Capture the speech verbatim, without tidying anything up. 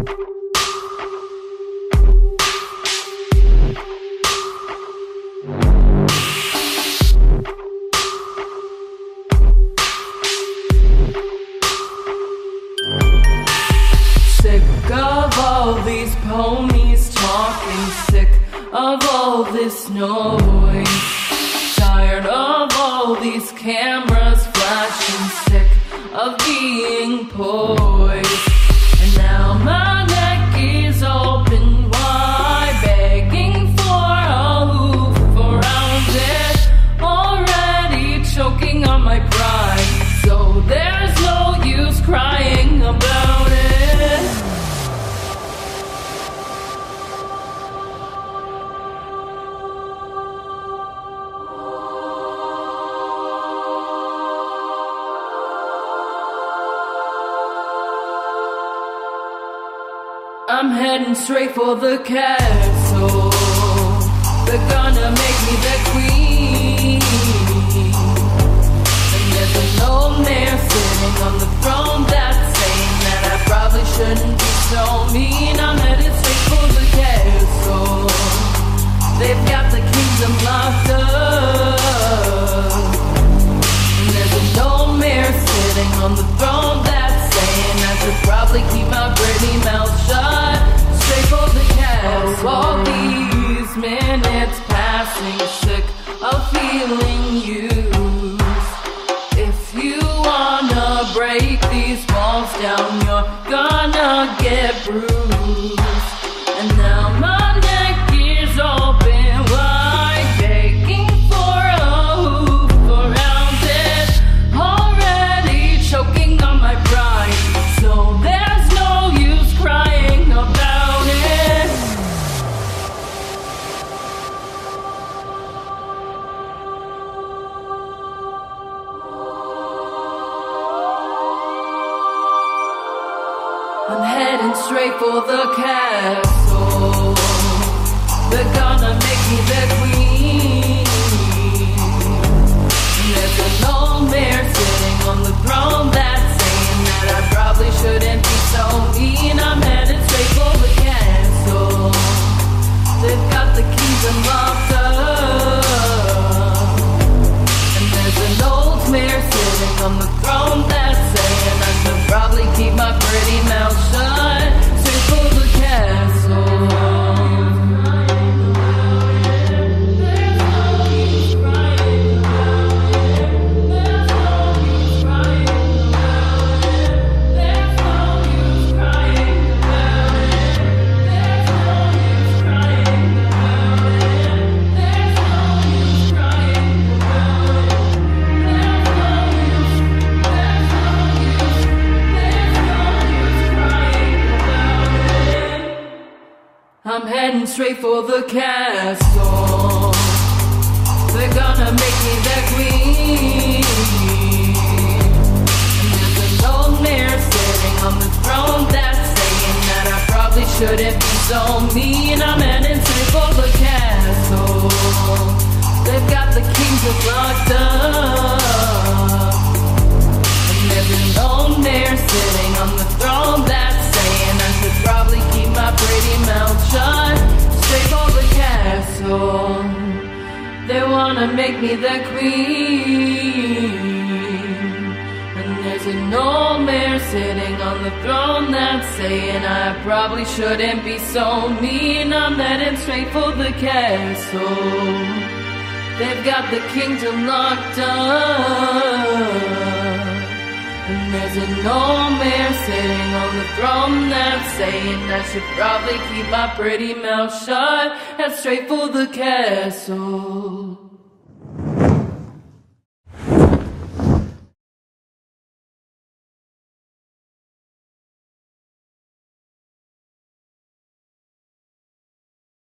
Of all these ponies talking, sick of all this noise, tired of all these cameras flashing, sick of being poised. And now my neck is open wide, begging for a hoof around it, already choking on my pride, so there's no use crying about it. I'm heading straight for the castle. They're gonna make me the queen. And there's an old man sitting on the throne that's saying that I probably shouldn't be so mean. I'm headed straight for the castle. They've got the kingdom locked up. And there's an old man sitting on the throne that's saying I should probably keep my pretty mouth shut. Straight for the castle. All these minutes passing, sick of feeling used. If you wanna break these walls down, you're gonna get bruised. And now my neck is open wide, begging for a hoof around it, already choking on my pride, so there's no use crying about it. I'm heading straight for the castle. They're gonna make me the queen. And there's an old mare sitting on the throne that's saying that I probably shouldn't be so mean. I'm headed straight for the castle. They've got the kingdom locked up. And there's an old mare sitting on the throne that's saying I should probably keep my pretty mouth shut. Straight for the castle. I'm heading straight for the castle. They're gonna make me the queen. And there's an old mare sitting on the throne that's saying that I probably shouldn't be so mean. I'm heading straight for the castle. They've got the kingdom locked up. And there's an old mare sitting on the throne that's saying I should probably keep my pretty mouth shut. Straight for the castle. They wanna make me the queen. And there's an old mare sitting on the throne that's saying I probably shouldn't be so mean. I'm heading straight for the castle. They've got the kingdom locked up. And there's an old mare sitting on the throne that's saying I should probably keep my pretty mouth shut. Head straight for the castle.